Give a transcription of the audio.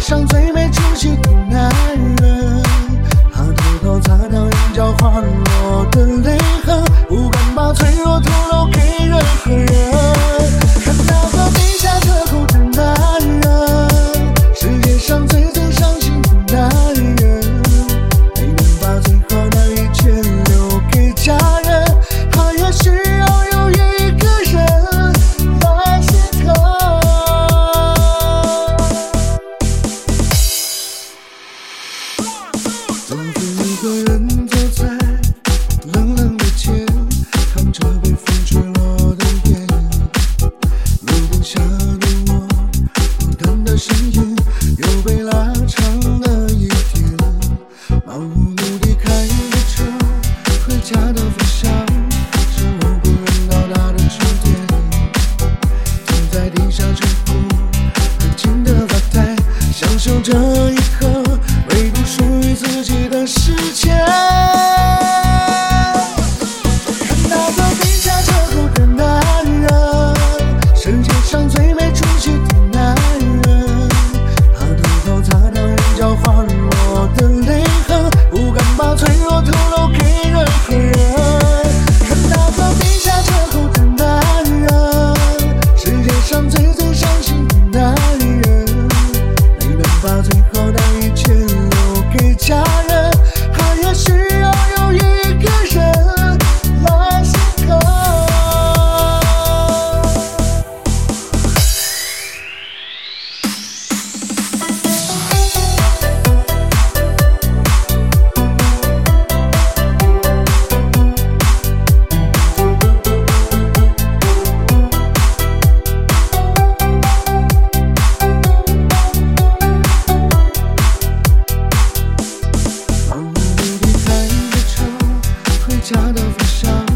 上最没出息的男人，他偷偷擦掉眼角滑落的泪痕，不敢把脆弱透露给任何人。看那个低下车后的男人，世界上最伤心的男人，没能把最好的一切留给家人，他也需要有一个人来心疼。总是一个人走在冷冷的街，扛着被风吹落的烟，路灯下的我，孤单的身影又被拉长了一天，漫无目的开着车回家的方向，是我不能到达的终点，停在地下车库安静的发呆，享受这一刻唯独属于自己的时间。看那个低下车后的男人，世界上最没出息的男人，他偷偷擦掉眼角滑落的泪痕，不敢把脆弱透露给任何人。看那个低下车后的男人，世界上最伤心的男人，没能把最好的一切留给家人，他也需要有一个人来心疼。漫无目的开着车回家的方向，